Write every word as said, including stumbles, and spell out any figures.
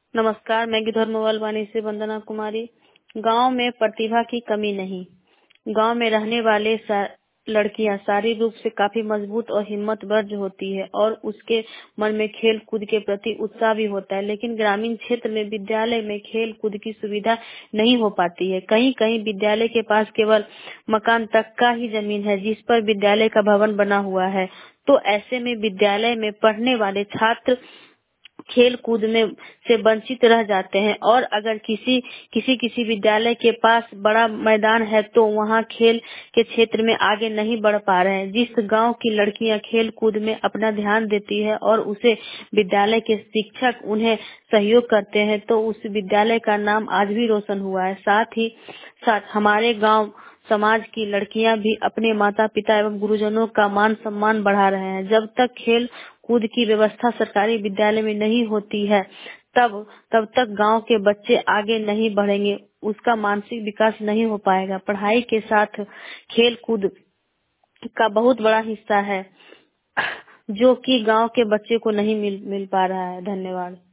नमस्कार, मैं गिद्धौर मोबाइल से वंदना कुमारी। गांव में प्रतिभा की कमी नहीं। गांव में रहने वाले सा, लड़कियां शारीरिक रूप से काफी मजबूत और हिम्मतवर होती है और उसके मन में खेल कूद के प्रति उत्साह भी होता है। लेकिन ग्रामीण क्षेत्र में विद्यालय में खेल कूद की सुविधा नहीं हो पाती है। कहीं कहीं विद्यालय के पास केवल मकान तक का ही जमीन है जिस पर विद्यालय का भवन बना हुआ है। तो ऐसे में विद्यालय में पढ़ने वाले छात्र खेल कूद में से वंचित रह जाते हैं और अगर किसी किसी किसी विद्यालय के पास बड़ा मैदान है तो वहाँ खेल के क्षेत्र में आगे नहीं बढ़ पा रहे हैं। जिस गांव की लड़कियां खेल कूद में अपना ध्यान देती है और उसे विद्यालय के शिक्षक उन्हें सहयोग करते हैं तो उस विद्यालय का नाम आज भी रोशन हुआ है। साथ ही साथ हमारे गाँव समाज की लड़कियां भी अपने माता पिता एवं गुरुजनों का मान सम्मान बढ़ा रहे हैं। जब तक खेल कूद की व्यवस्था सरकारी विद्यालय में नहीं होती है तब तब तक गांव के बच्चे आगे नहीं बढ़ेंगे, उसका मानसिक विकास नहीं हो पाएगा। पढ़ाई के साथ खेल कूद का बहुत बड़ा हिस्सा है जो कि गांव के बच्चे को नहीं मिल मिल पा रहा है। धन्यवाद।